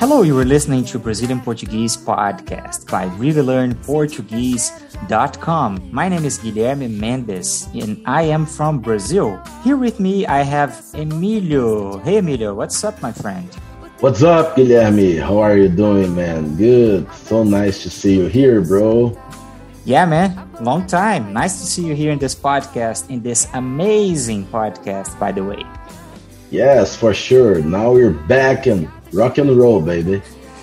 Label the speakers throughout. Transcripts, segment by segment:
Speaker 1: Hello, you are listening to Brazilian Portuguese podcast by ReveLearnPortuguese.com. My name is Guilherme Mendes and I am from Brazil. Here with me, I have Emilio. Hey, Emilio, what's up, my friend?
Speaker 2: What's up, Guilherme? How are you doing, man? Good. So nice to see you here, bro.
Speaker 1: Yeah, man. Long time. Nice to see you here in this podcast, in this amazing podcast, by the way.
Speaker 2: Yes, for sure. Now we're back and rock and roll, baby.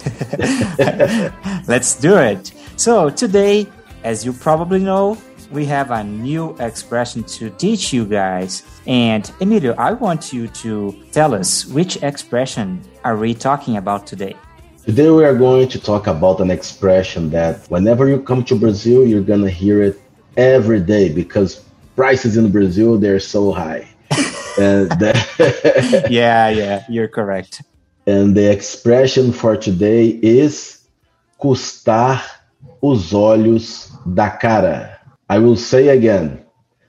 Speaker 1: Let's do it. So today, as you probably know, we have a new expression to teach you guys. And Emilio, I want you to tell us which expression are we talking about today?
Speaker 2: Today we are going to talk about an expression that whenever you come to Brazil, you're going to hear it every day because prices in Brazil, they're so high.
Speaker 1: Yeah, you're correct.
Speaker 2: And the expression for today is custar os olhos da cara. I will say again,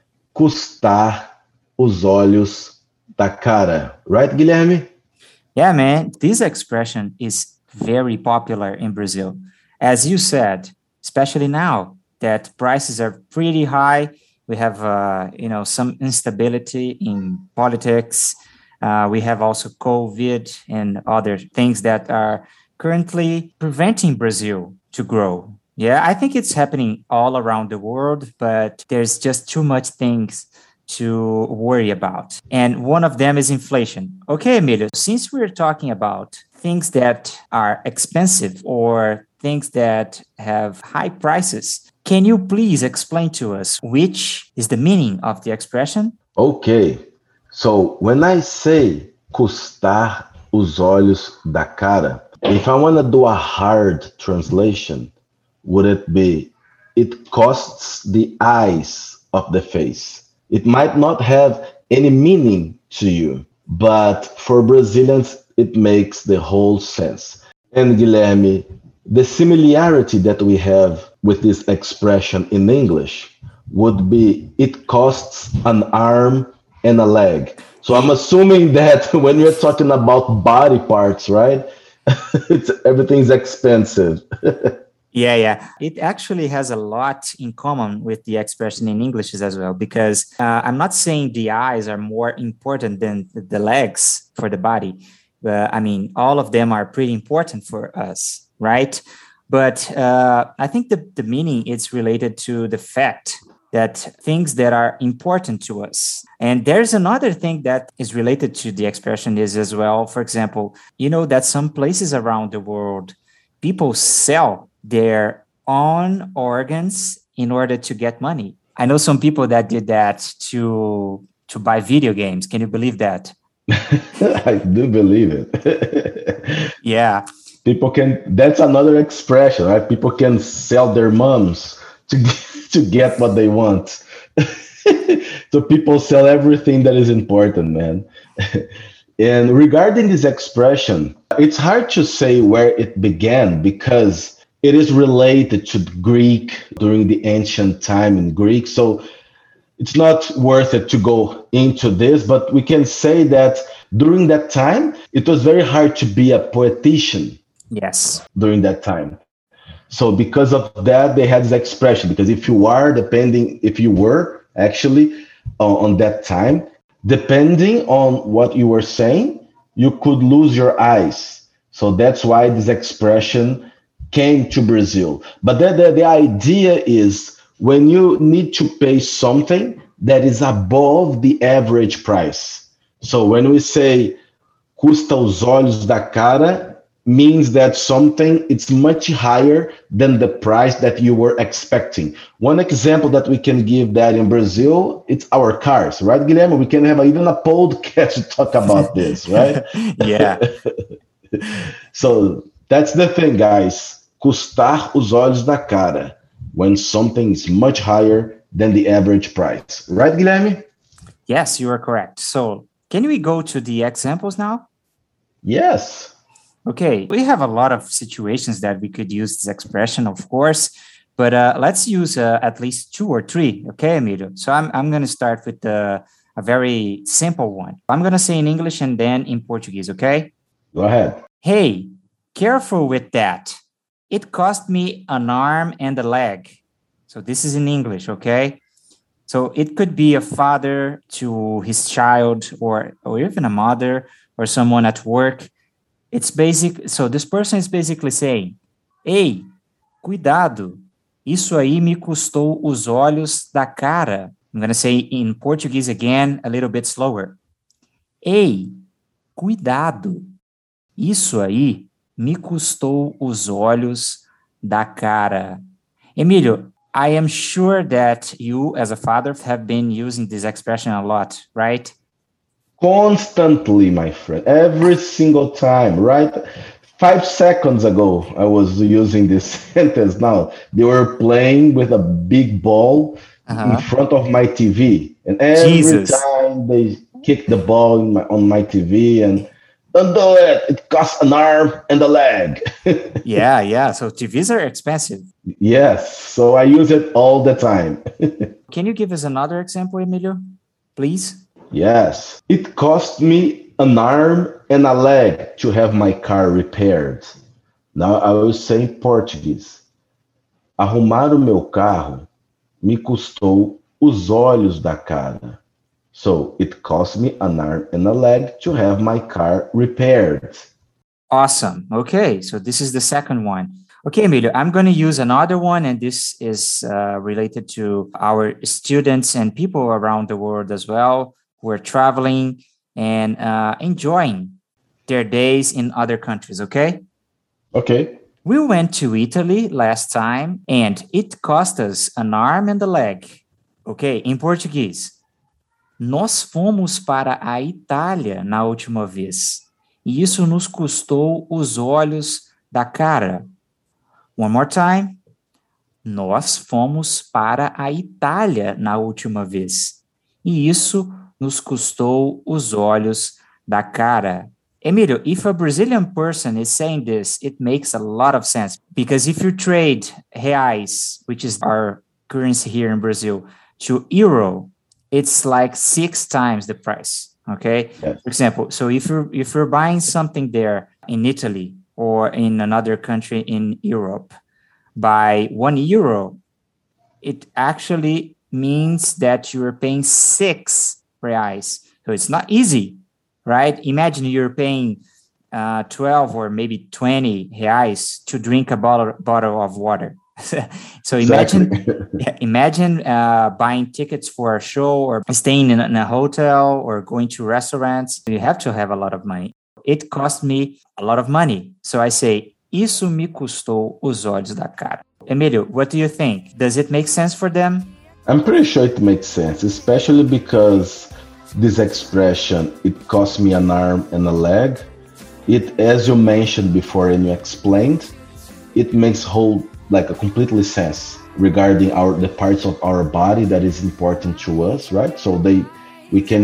Speaker 2: custar os olhos da cara. Right, Guilherme?
Speaker 1: Yeah, man, this expression is very popular in Brazil. As you said, especially now that prices are pretty high, we have, some instability in politics. We have also COVID and other things that are currently preventing Brazil to grow. Yeah, I think it's happening all around the world, but there's just too much things to worry about. And one of them is inflation. Okay, Emilio, since we're talking about things that are expensive or things that have high prices, can you please explain to us which is the meaning of the expression?
Speaker 2: Okay. So when I say custar os olhos da cara, if I want to do a hard translation, would it be it costs the eyes of the face? It might not have any meaning to you, but for Brazilians, it makes the whole sense. And Guilherme, the similarity that we have with this expression in English would be it costs an arm and a leg. So I'm assuming that when you're talking about body parts, right? Everything's expensive.
Speaker 1: Yeah. It actually has a lot in common with the expression in English as well, because I'm not saying the eyes are more important than the legs for the body. All of them are pretty important for us, right? But I think the meaning is related to the fact that things that are important to us. And there's another thing that is related to the expression is as well, for example, you know that some places around the world, people sell their own organs in order to get money. I know some people that did that to buy video games. Can you believe that?
Speaker 2: I do believe it.
Speaker 1: Yeah.
Speaker 2: That's another expression, right? People can sell their moms to get what they want. So people sell everything that is important, man. And regarding this expression, it's hard to say where it began because it is related to Greek during the ancient time in Greek. So it's not worth it to go into this, but we can say that during that time, it was very hard to be a poetician.
Speaker 1: Yes.
Speaker 2: During that time. So because of that, they had this expression, because if you were actually on that time, depending on what you were saying, you could lose your eyes. So that's why this expression came to Brazil. But the idea is when you need to pay something that is above the average price. So when we say custa os olhos da cara, means that something it's much higher than the price that you were expecting. One example that we can give that in Brazil, it's our cars, right, Guilherme? We can have even a podcast to talk about this, right?
Speaker 1: Yeah.
Speaker 2: So that's the thing, guys. Custar os olhos da cara, when something is much higher than the average price. Right, Guilherme?
Speaker 1: Yes, you are correct. So can we go to the examples now?
Speaker 2: Yes.
Speaker 1: Okay, we have a lot of situations that we could use this expression, of course, but let's use at least 2 or 3. Okay, Emilio? So I'm going to start with a very simple one. I'm going to say in English and then in Portuguese, okay?
Speaker 2: Go ahead.
Speaker 1: Hey, careful with that. It cost me an arm and a leg. So this is in English, okay? So it could be a father to his child or even a mother or someone at work. It's basic. So this person is basically saying, ei, cuidado, isso aí me custou os olhos da cara. I'm going to say in Portuguese again, a little bit slower. Ei, cuidado, isso aí me custou os olhos da cara. Emilio, I am sure that you, as a father, have been using this expression a lot, right?
Speaker 2: Constantly, my friend, every single time, right? 5 seconds ago, I was using this sentence. Now, they were playing with a big ball in front of my TV. And every time they kick the ball on my TV and don't do it. It costs an arm and a leg.
Speaker 1: Yeah. So TVs are expensive.
Speaker 2: Yes. So I use it all the time.
Speaker 1: Can you give us another example, Emilio, please?
Speaker 2: Yes. It cost me an arm and a leg to have my car repaired. Now I will say in Portuguese. Arrumar o meu carro me custou os olhos da cara. So it cost me an arm and a leg to have my car repaired.
Speaker 1: Awesome. Okay, so this is the second one. Okay, Emilio, I'm going to use another one, and this is related to our students and people around the world as well who are traveling and enjoying their days in other countries, okay?
Speaker 2: Okay.
Speaker 1: We went to Italy last time, and it cost us an arm and a leg. Okay, in Portuguese. Nós fomos para a Itália na última vez, e isso nos custou os olhos da cara. One more time. Nós fomos para a Itália na última vez, e isso nos custou os olhos da cara. Emilio, if a Brazilian person is saying this, it makes a lot of sense, because if you trade reais, which is our currency here in Brazil, to euro, it's like 6 times the price, okay?
Speaker 2: Yes.
Speaker 1: For example, so if you're buying something there in Italy or in another country in Europe by €1, it actually means that you're paying 6 reais. So it's not easy, right? Imagine you're paying 12 or maybe 20 reais to drink a bottle of water. So imagine buying tickets for a show or staying in a hotel or going to restaurants. You have to have a lot of money. It cost me a lot of money. So I say, isso me custou os olhos da cara. Emilio, what do you think? Does it make sense for them?
Speaker 2: I'm pretty sure it makes sense, especially because this expression, it cost me an arm and a leg. It, as you mentioned before and you explained, it makes a completely sense regarding the parts of our body that is important to us, right? So we can